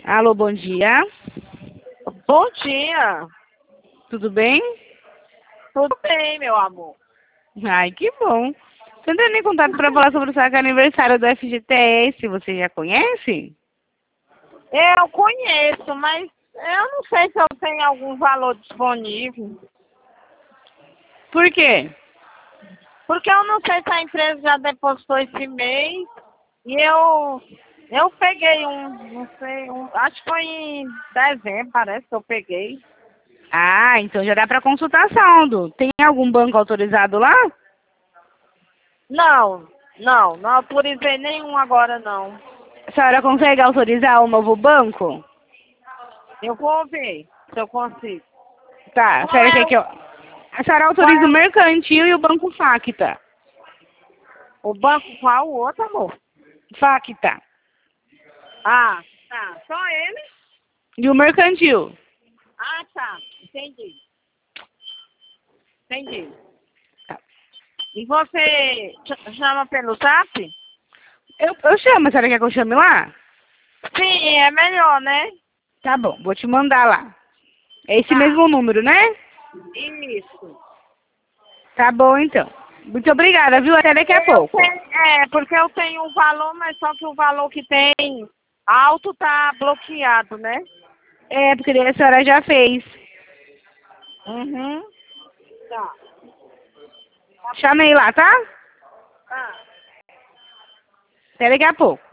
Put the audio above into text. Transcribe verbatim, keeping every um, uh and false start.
Alô, bom dia. Bom dia. Tudo bem? Tudo bem, meu amor? Ai, que bom. Tô entrando em contato para falar sobre o seu aniversário do F G T S. Você já conhece? Eu conheço, mas eu não sei se eu tenho algum valor disponível. Por quê? Porque eu não sei se a empresa já depositou esse mês. E eu, eu peguei um, não sei, um, acho que foi em dezembro, parece que eu peguei. Ah, então já dá para consultar saldo. Tem algum banco autorizado lá? Não, não, não autorizei nenhum agora, não. A senhora consegue autorizar o novo banco? Eu vou ver se eu consigo. Tá, a Qual senhora é quer o, que eu... A senhora qual autoriza é o mercantil e o banco Facta. o, o banco, qual o outro, amor? Facta. Ah, tá, só ele? E o mercantil? Ah, tá. Entendi. Entendi. Tá. E você ch- chama pelo zap? Eu, eu chamo, a senhora quer que eu chame lá? Sim, é melhor, né? Tá bom, vou te mandar lá. É esse Tá. mesmo número, né? Isso. Tá bom, então. Muito obrigada, viu? Até daqui a Eu pouco. tenho, é, porque eu tenho um valor, mas só que o valor que tem alto tá bloqueado, né? É, porque daí a senhora já fez. Uhum. Tá. Chamei lá, tá? Tá. Até daqui a pouco.